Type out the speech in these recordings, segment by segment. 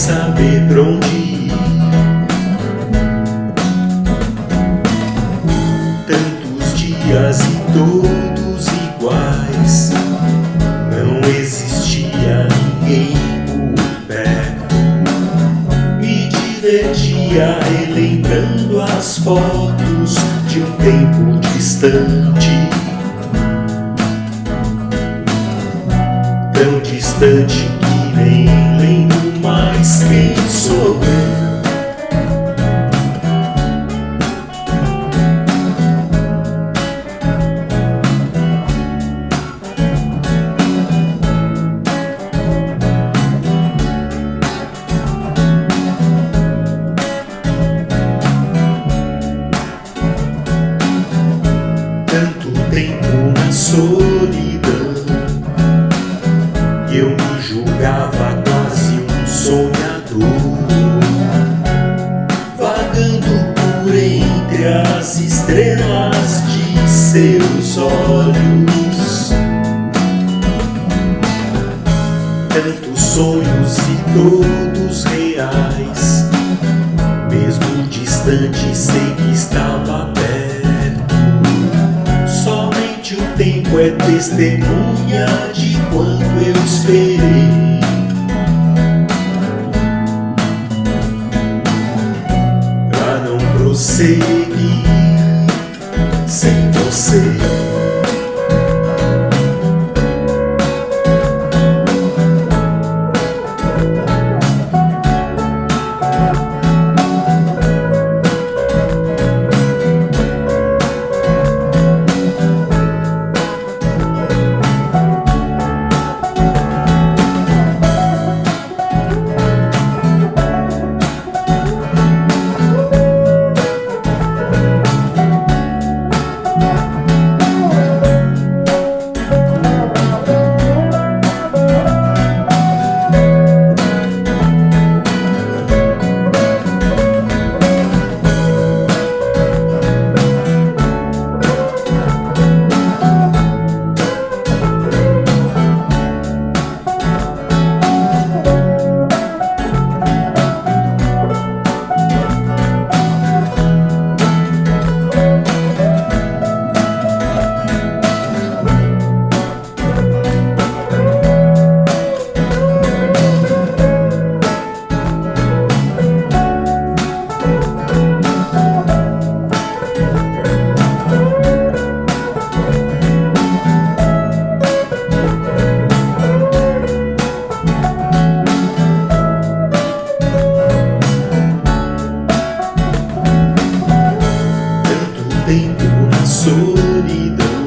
saber pra onde ir. Tantos dias e todos iguais, não existia ninguém por perto. Me divertia relembrando as fotos de um tempo distante, tão distante que nem lembro mais quem sou eu. Tanto tempo na solidão, eu me julgava quase um sonhador, vagando por entre as estrelas de seus olhos. Tantos sonhos e todos reais, mesmo distante sei que estava perto. Somente o tempo é testemunha de quanto eu esperei. Pra não prosseguir sem você. Tempo na solidão,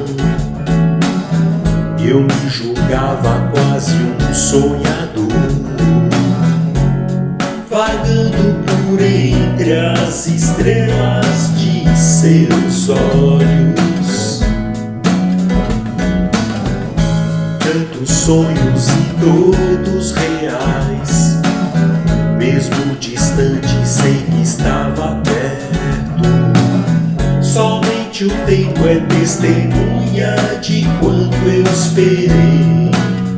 eu me julgava quase um sonhador, vagando por entre as estrelas de seus olhos. Tantos sonhos e todos reais, mesmo distante sei que estava perto. Somente o tempo é testemunha de quanto eu esperei.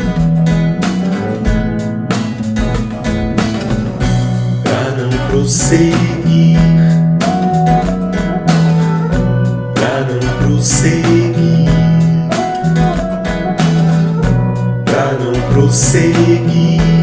Pra não prosseguir, pra não prosseguir, pra não prosseguir.